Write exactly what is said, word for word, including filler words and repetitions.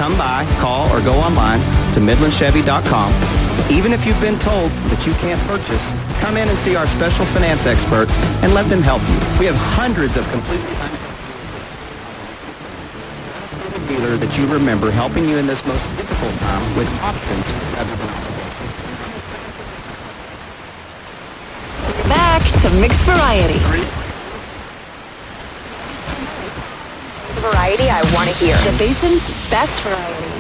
Come by, call, or go online to midland chevy dot com. Even if you've been told that you can't purchase, come in and see our special finance experts and let them help you. We have hundreds of completely dealer that you remember helping you in this most difficult time with options rather than obligations. Back to Mixed Variety. The variety I want to hear. The Basin's best variety.